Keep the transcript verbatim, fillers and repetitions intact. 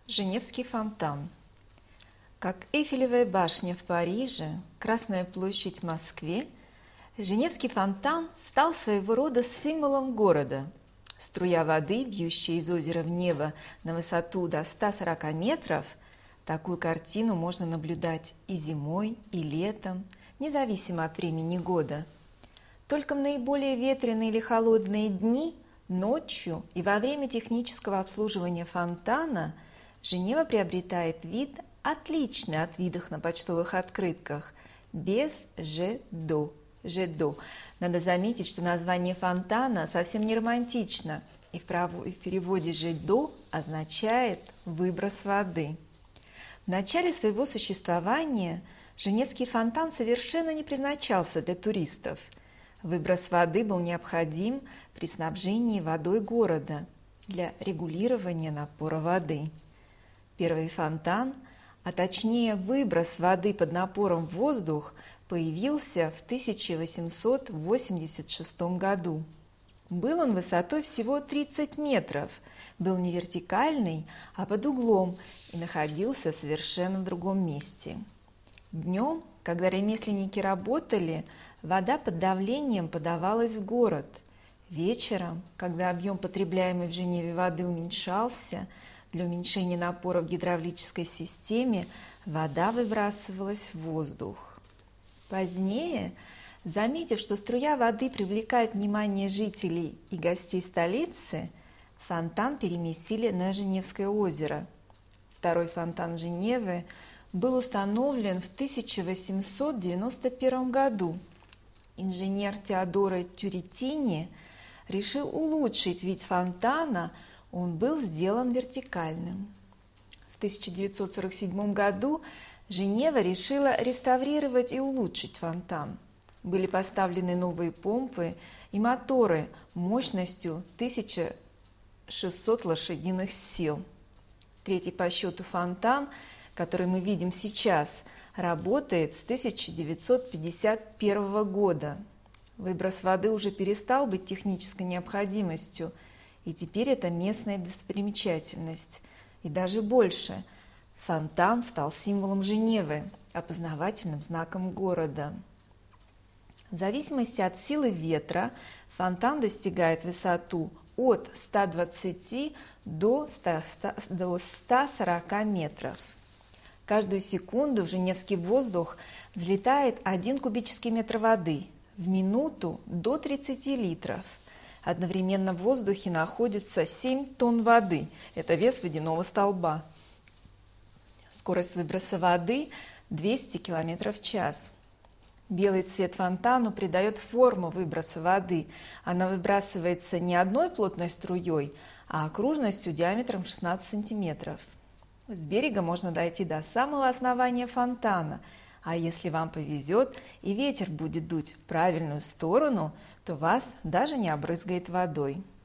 Женевский фонтан. Как Эйфелевая башня в Париже, Красная площадь в Москве, Женевский фонтан стал своего рода символом города. Струя воды, бьющая из озера в небо на высоту до ста сорока метров, такую картину можно наблюдать и зимой, и летом, независимо от времени года. Только в наиболее ветреные или холодные дни, ночью и во время технического обслуживания фонтана Женева приобретает вид, отличный от видов на почтовых открытках, без «jet d'eau». «Jet d'eau». Надо заметить, что название фонтана совсем не романтично, и в переводе «jet d'eau» означает «выброс воды». В начале своего существования Женевский фонтан совершенно не предназначался для туристов. Выброс воды был необходим при снабжении водой города для регулирования напора воды. Первый фонтан, а точнее выброс воды под напором в воздух, появился в тысяча восемьсот восемьдесят шестом году. Был он высотой всего тридцать метров, был не вертикальный, а под углом и находился совершенно в другом месте. Днем, когда ремесленники работали, вода под давлением подавалась в город. Вечером, когда объем потребляемой в Женеве воды уменьшался, для уменьшения напора в гидравлической системе вода выбрасывалась в воздух. Позднее, заметив, что струя воды привлекает внимание жителей и гостей столицы, фонтан переместили на Женевское озеро. Второй фонтан Женевы был установлен в тысяча восемьсот девяносто первом году. Инженер Теодоро Тюретини решил улучшить вид фонтана, он был сделан вертикальным. В тысяча девятьсот сорок седьмом году Женева решила реставрировать и улучшить фонтан. Были поставлены новые помпы и моторы мощностью тысяча шестьсот лошадиных сил. Третий по счету фонтан, который мы видим сейчас, работает с тысяча девятьсот пятьдесят первого года. Выброс воды уже перестал быть технической необходимостью, и теперь это местная достопримечательность. И даже больше, фонтан стал символом Женевы, опознавательным знаком города. В зависимости от силы ветра фонтан достигает высоту от ста двадцати до ста сорока метров. Каждую секунду в женевский воздух взлетает один кубический метр воды, в минуту до тридцати литров. Одновременно в воздухе находится семь тонн воды, это вес водяного столба. Скорость выброса воды двести километров в час. Белый цвет фонтану придает форму выброса воды. Она выбрасывается не одной плотной струей, а окружностью диаметром шестнадцать сантиметров. С берега можно дойти до самого основания фонтана, а если вам повезет и ветер будет дуть в правильную сторону, то вас даже не обрызгает водой.